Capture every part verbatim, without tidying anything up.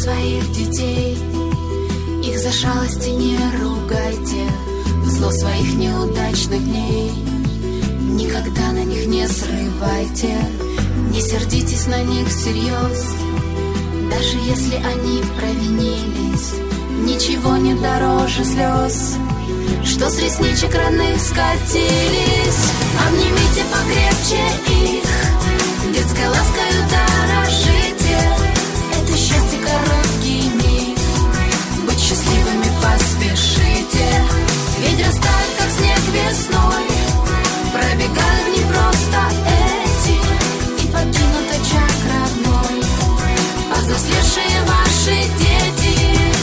своих детей. Их за шалости не ругайте, зло своих неудачных дней. Никогда на них не срывайте, не сердитесь на них всерьез. Даже если они провинились, ничего не дороже слез, что с ресничек родных скатились. Обнимите покрепче их, детской ласкою дорожите. Это счастье короткий миг, быть счастливыми поспешите. Ведь растают, как снег весной, пробегают не просто эти, и покинут очаг родной повзрослевшие ваши дети.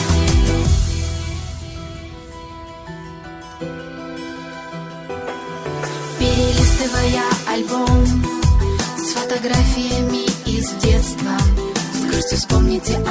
Перелистывая альбом с фотографиями из детства, с грустью вспомните